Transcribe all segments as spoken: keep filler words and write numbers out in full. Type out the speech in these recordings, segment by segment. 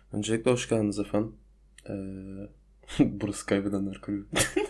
Öncelikle hoş geldiniz efendim. Ee, burası kaybedenler kulübü.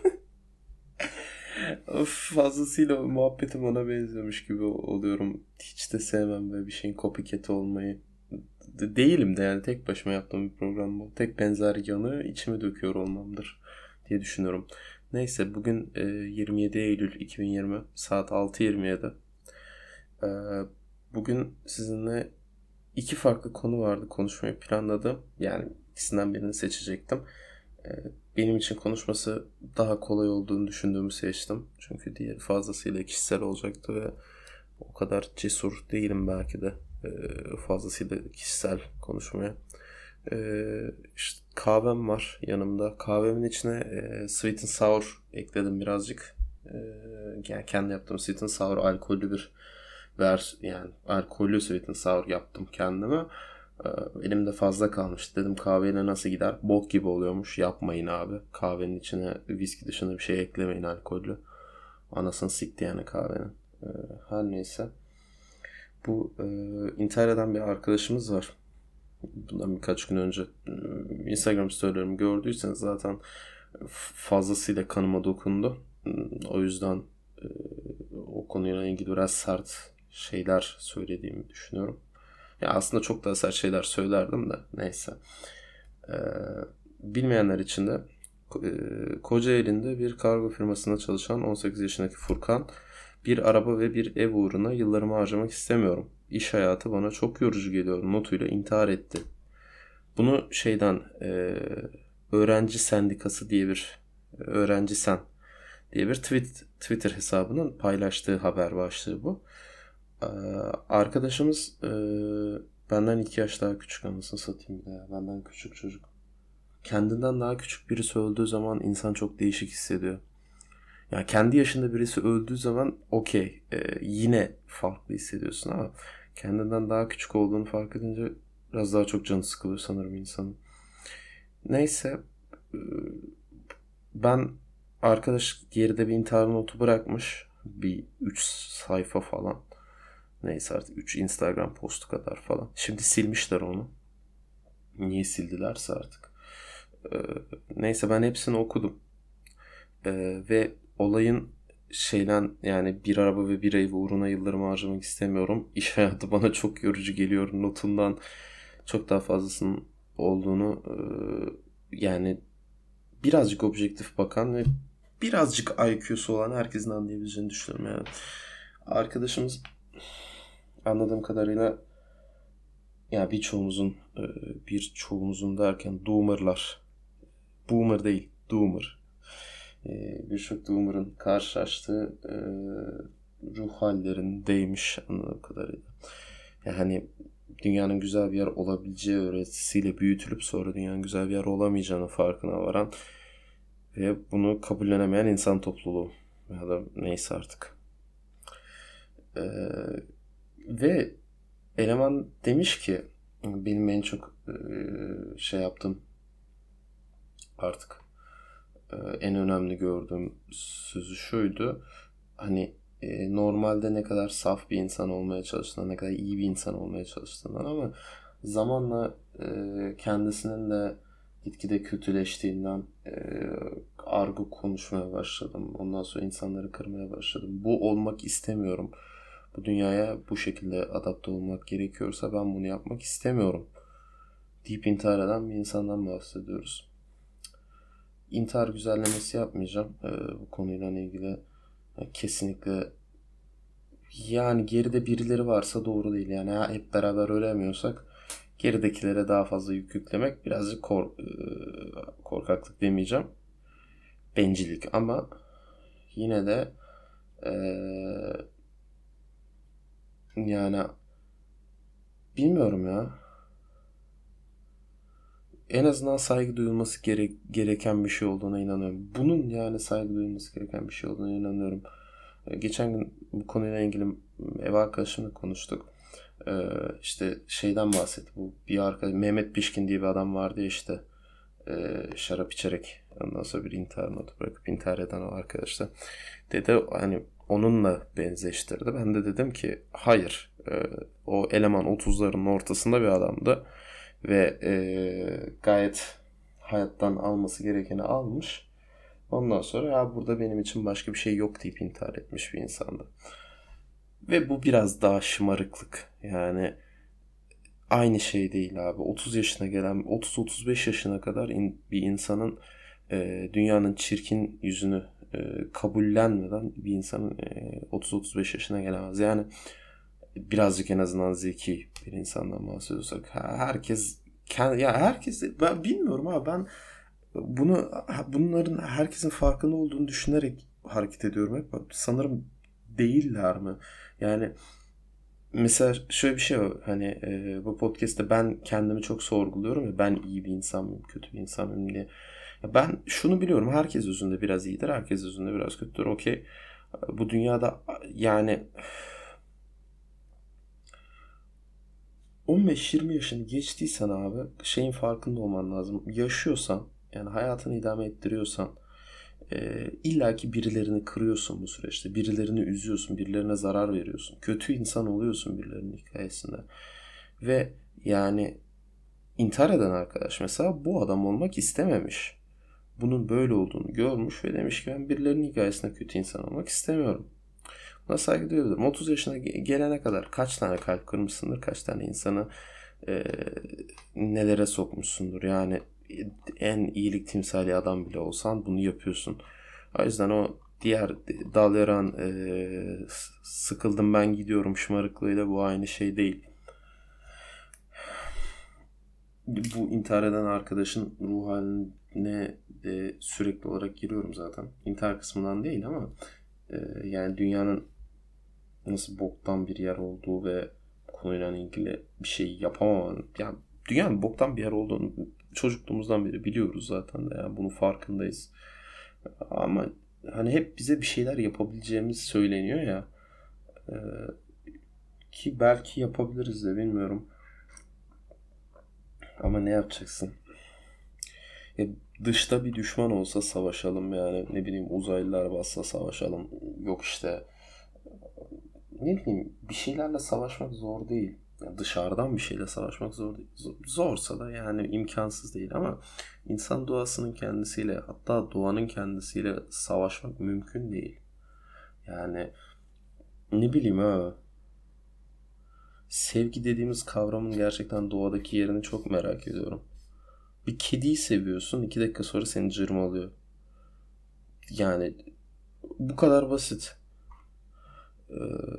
Of, fazlasıyla muhabbetim ona benziyormuş gibi oluyorum. Hiç de sevmem böyle bir şeyin copycat olmayı. De- değilim de yani tek başıma yaptığım bir program bu. Tek benzer yanı içime döküyor olmamdır diye düşünüyorum. Neyse bugün e, yirmi yedi Eylül iki bin yirmi saat altı yirmi yedi. Ee, bugün sizinle iki farklı konu vardı konuşmayı planladım. Yani ikisinden birini seçecektim. Ee, Benim için konuşması daha kolay olduğunu düşündüğümü seçtim. Çünkü diğeri fazlasıyla kişisel olacaktı ve o kadar cesur değilim belki de e, fazlasıyla kişisel konuşmaya. Ee, işte kahvem var yanımda. Kahvemin içine e, sweet and sour ekledim birazcık. Ee, yani kendi yaptığım sweet and sour alkollü bir ver yani alkollü sweet and sour yaptım kendime. Ee, elimde fazla kalmıştı. Dedim kahveyle nasıl gider? Bok gibi oluyormuş. Yapmayın abi. Kahvenin içine viski dışında bir şey eklemeyin alkollü. Anasını sikti yani kahvenin. Ee, her neyse. Bu e, İtalya'dan bir arkadaşımız var. Bundan birkaç gün önce e, Instagram storylerimi gördüyseniz zaten fazlasıyla kanıma dokundu. O yüzden e, o konuyla ilgili biraz sert şeyler söylediğimi düşünüyorum. Ya aslında çok daha sert şeyler söylerdim de neyse. Ee, Bilmeyenler için de e, Kocaeli'nde bir kargo firmasında çalışan on sekiz yaşındaki Furkan, bir araba ve bir ev uğruna yıllarımı harcamak istemiyorum. İş hayatı bana çok yorucu geliyor notuyla intihar etti. Bunu şeyden e, öğrenci sendikası diye bir öğrenci sen diye bir tweet, Twitter hesabının paylaştığı haber başlığı bu. Ee, Arkadaşımız e, benden iki yaş daha küçük, anasını satayım bir de ya. Benden küçük çocuk. Kendinden daha küçük birisi öldüğü zaman insan çok değişik hissediyor. Yani kendi yaşında birisi öldüğü zaman okey, e, yine farklı hissediyorsun ama kendinden daha küçük olduğunu fark edince biraz daha çok canı sıkılıyor sanırım insanın. Neyse, e, ben arkadaş geride bir intihar notu bırakmış. Bir üç sayfa falan. Neyse artık üç Instagram postu kadar falan. Şimdi silmişler onu. Niye sildilerse artık. Ee, neyse ben hepsini okudum. Ee, ve olayın şeyden yani bir araba ve bir ev uğruna yıllarımı harcamak istemiyorum. İş hayatı bana çok yorucu geliyor. Notundan çok daha fazlasının olduğunu e, yani birazcık objektif bakan ve birazcık I Q'su olan herkesin anlayabileceğini düşünüyorum yani. Arkadaşımız anladığım kadarıyla ya birçoğumuzun e, birçoğumuzun derken doomerlar, boomer değil doomer, e, birçok doomer'ın karşılaştığı e, ruh hallerindeymiş anladığım kadarıyla. Yani dünyanın güzel bir yer olabileceği öğretisiyle büyütülüp sonra dünyanın güzel bir yer olamayacağını farkına varan ve bunu kabullenemeyen insan topluluğu ya da neyse artık. E, ve eleman demiş ki benim en çok e, şey yaptığım artık e, en önemli gördüğüm sözü şuydu. Hani e, normalde ne kadar saf bir insan olmaya çalıştığından, ne kadar iyi bir insan olmaya çalıştığından ama zamanla e, kendisinin de gitgide kötüleştiğinden e, argo konuşmaya başladım. Ondan sonra insanları kırmaya başladım. Bu olmak istemiyorum. Bu dünyaya bu şekilde adapte olmak gerekiyorsa ben bunu yapmak istemiyorum deyip intihar eden bir insandan bahsediyoruz. İntihar güzellemesi yapmayacağım ee, bu konuyla ilgili. Yani kesinlikle yani geride birileri varsa doğru değil. Yani ya hep beraber ölemiyorsak geridekilere daha fazla yük yüklemek birazcık kor, korkaklık demeyeceğim. Bencillik ama yine de ee, yani bilmiyorum ya. En azından saygı duyulması gerek, gereken bir şey olduğuna inanıyorum. Bunun yani saygı duyulması gereken bir şey olduğuna inanıyorum. Ee, geçen gün bu konuyla ilgili ev arkadaşımla konuştuk. Ee, işte şeyden bahsetti. Bu bir arkadaş Mehmet Pişkin diye bir adam vardı ya işte e, şarap içerek ondan sonra bir intihar notu bırakıp intihar eden o arkadaş da. Dedi hani onunla benzeştirdi. Ben de dedim ki hayır. E, o eleman otuzlarının ortasında bir adamdı. Ve e, gayet hayattan alması gerekeni almış. Ondan sonra ya burada benim için başka bir şey yok deyip intihar etmiş bir insandı. Ve bu biraz daha şımarıklık. Yani aynı şey değil abi. otuz yaşına gelen, otuz otuz beş yaşına kadar in, bir insanın e, dünyanın çirkin yüzünü e, kabullenmeden bir insanın e, otuz otuz beş yaşına gelemez. Yani birazcık en azından zeki bir insandan bahsediyorsak. Herkes kendi, ya herkes, ben bilmiyorum abi, ben bunu bunların herkesin farkında olduğunu düşünerek hareket ediyorum hep. Sanırım değiller mi? Yani mesela şöyle bir şey var. Hani e, bu podcast'te ben kendimi çok sorguluyorum ya, ben iyi bir insan mıyım, kötü bir insan mıyım diye. Ya ben şunu biliyorum. Herkes özünde biraz iyidir, herkes özünde biraz kötüdür. Okey. Bu dünyada yani on beş yirmi yaşını geçtiysen abi şeyin farkında olman lazım. Yaşıyorsan, yani hayatını idame ettiriyorsan, e, illaki birilerini kırıyorsun bu süreçte. Birilerini üzüyorsun, birilerine zarar veriyorsun. Kötü insan oluyorsun birilerinin hikayesinde. Ve yani intihar eden arkadaş mesela bu adam olmak istememiş. Bunun böyle olduğunu görmüş ve demiş ki ben birilerinin hikayesinde kötü insan olmak istemiyorum. Buna saygı duyabilirim. otuz yaşına gelene kadar kaç tane kalp kırmışsındır, kaç tane insanı e, nelere sokmuşsundur. Yani en iyilik timsali adam bile olsan bunu yapıyorsun. O yüzden o diğer dal yaran e, sıkıldım ben gidiyorum şımarıklığıyla bu aynı şey değil. Bu intihar eden arkadaşın ruh haline de sürekli olarak giriyorum zaten. İntihar kısmından değil ama e, yani dünyanın nasıl boktan bir yer olduğu ve konuyla ilgili bir şey yapamaman, yani dünyanın boktan bir yer olduğunu çocukluğumuzdan beri biliyoruz zaten de, yani bunun farkındayız. Ama hani hep bize bir şeyler yapabileceğimiz söyleniyor ya, e, ki belki yapabiliriz de bilmiyorum. Ama ne yapacaksın? Ya dışta bir düşman olsa savaşalım, yani ne bileyim uzaylılar bassa savaşalım. Yok işte ne bileyim bir şeylerle savaşmak zor değil. Yani dışarıdan bir şeyle savaşmak zor değil. Zorsa da yani imkansız değil ama insan doğasının kendisiyle, hatta doğanın kendisiyle savaşmak mümkün değil. Yani ne bileyim ha, sevgi dediğimiz kavramın gerçekten doğadaki yerini çok merak ediyorum. Bir kediyi seviyorsun, iki dakika sonra seni cırmalıyor. Yani bu kadar basit. Ee,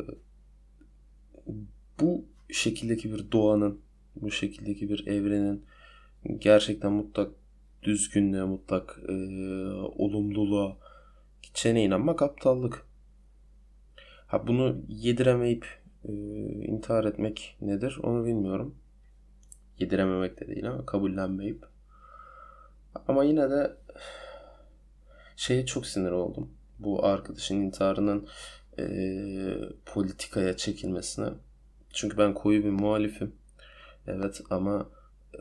bu şekildeki bir doğanın, bu şekildeki bir evrenin gerçekten mutlak düzgünlüğe, mutlak e, olumluluğa gideceğine inanmak aptallık. Ha bunu yediremeyip e, intihar etmek nedir onu bilmiyorum. Yedirememek de değil ama kabullenmeyip. Ama yine de şeye çok sinir oldum. Bu arkadaşın intiharının e, politikaya çekilmesine. Çünkü ben koyu bir muhalifim. Evet ama e,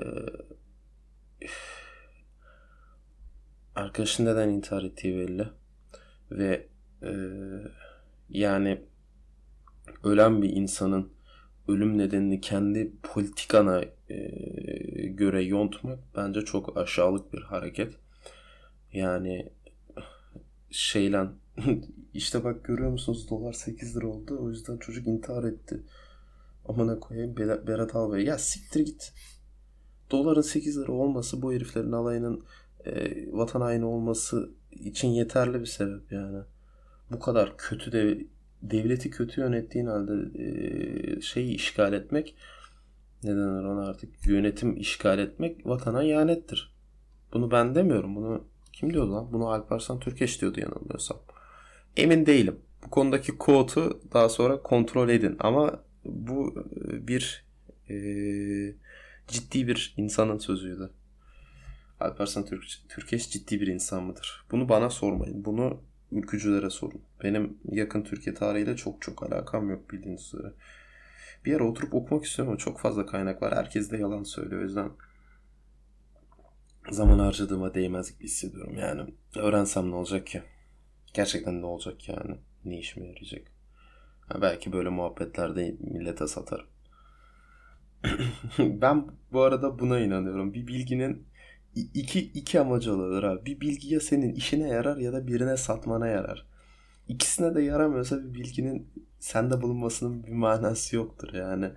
arkadaşın neden intihar ettiği belli. Ve e, yani ölen bir insanın ölüm nedenini kendi politikana e, göre yontmak bence çok aşağılık bir hareket. Yani şeylen işte bak görüyor musunuz dolar sekiz lira oldu o yüzden çocuk intihar etti. Amına koyayım Berat Albay. Ya siktir git. Doların sekiz lira olması bu heriflerin alayının e, vatan haini olması için yeterli bir sebep yani. Bu kadar kötü de devleti kötü yönettiğin halde e, şeyi işgal etmek, ne denir ona artık, yönetim işgal etmek vatana ihanettir. Bunu ben demiyorum. Bunu kim diyordu lan? Bunu Alparslan Türkeş diyordu yanılmıyorsam. Emin değilim. Bu konudaki quote'u daha sonra kontrol edin. Ama bu bir e, ciddi bir insanın sözüydü. Alparslan Türk, Türkeş ciddi bir insan mıdır? Bunu bana sormayın. Bunu ülkücülere sorun. Benim yakın Türkiye tarihiyle çok çok alakam yok bildiğiniz üzere. Bir ara oturup okumak istiyorum ama çok fazla kaynak var. Herkes de yalan söylüyor. O yüzden zaman harcadığıma değmez gibi hissediyorum. Yani öğrensem ne olacak ki? Gerçekten ne olacak yani? Ne işime yarayacak? Ha, belki böyle muhabbetlerde millete satarım. Ben bu arada buna inanıyorum. Bir bilginin iki, iki amacı olabilir abi. Bir bilgi ya senin işine yarar ya da birine satmana yarar. İkisine de yaramıyorsa bir bilginin sende bulunmasının bir manası yoktur yani.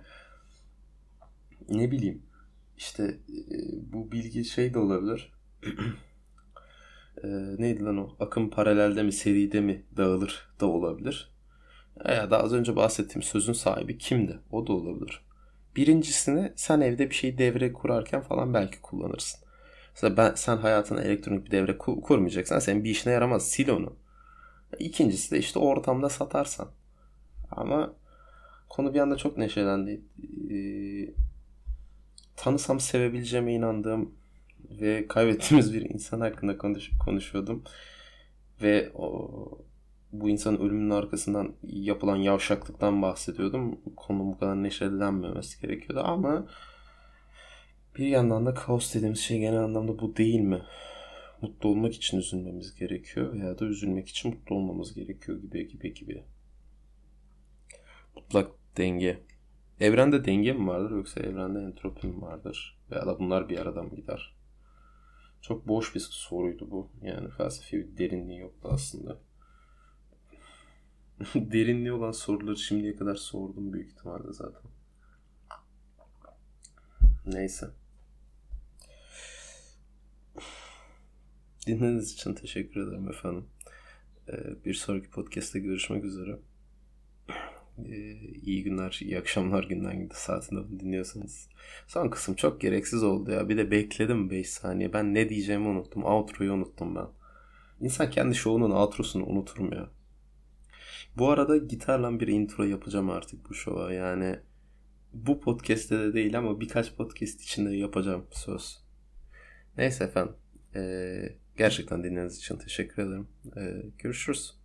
Ne bileyim. İşte e, bu bilgi şey de olabilir. E, neydi lan o? Akım paralelde mi seride mi dağılır da olabilir. Ya da az önce bahsettiğim sözün sahibi kimdi? O da olabilir. Birincisini sen evde bir şeyi devre kurarken falan belki kullanırsın. Mesela ben, sen hayatına elektronik bir devre ku- kurmayacaksan senin bir işine yaramaz. Sil onu. İkincisi de işte o ortamda satarsan. Ama konu bir anda çok neşelendi. Ee, tanısam sevebileceğime inandığım ve kaybettiğimiz bir insan hakkında konuş- konuşuyordum. Ve o, bu insanın ölümünün arkasından yapılan yavşaklıktan bahsediyordum. Konunun bu kadar neşelenmemesi gerekiyordu ama bir yandan da kaos dediğimiz şey genel anlamda bu değil mi? Mutlu olmak için üzülmemiz gerekiyor veya da üzülmek için mutlu olmamız gerekiyor gibi gibi gibi. Mutlak denge. Evrende denge mi vardır yoksa evrende entropi mi vardır? Veya da bunlar bir arada mı gider? Çok boş bir soruydu bu. Yani felsefi bir derinliği yoktu aslında. Derinliği olan soruları şimdiye kadar sordum büyük ihtimalle zaten. Neyse. Dinlediğiniz için teşekkür ederim efendim. Ee, bir sonraki podcast'te görüşmek üzere. Ee, iyi günler, iyi akşamlar günden saatinde bunu dinliyorsanız. Son kısım çok gereksiz oldu ya. Bir de bekledim beş saniye. Ben ne diyeceğimi unuttum. Outro'yu unuttum ben. İnsan kendi şovunun outro'sunu unutur mu ya? Bu arada gitarla bir intro yapacağım artık bu şova. Yani bu podcast'te de değil ama birkaç podcast içinde yapacağım söz. Neyse efendim. Ee, gerçekten dinlediğiniz için teşekkür ederim. Ee, görüşürüz.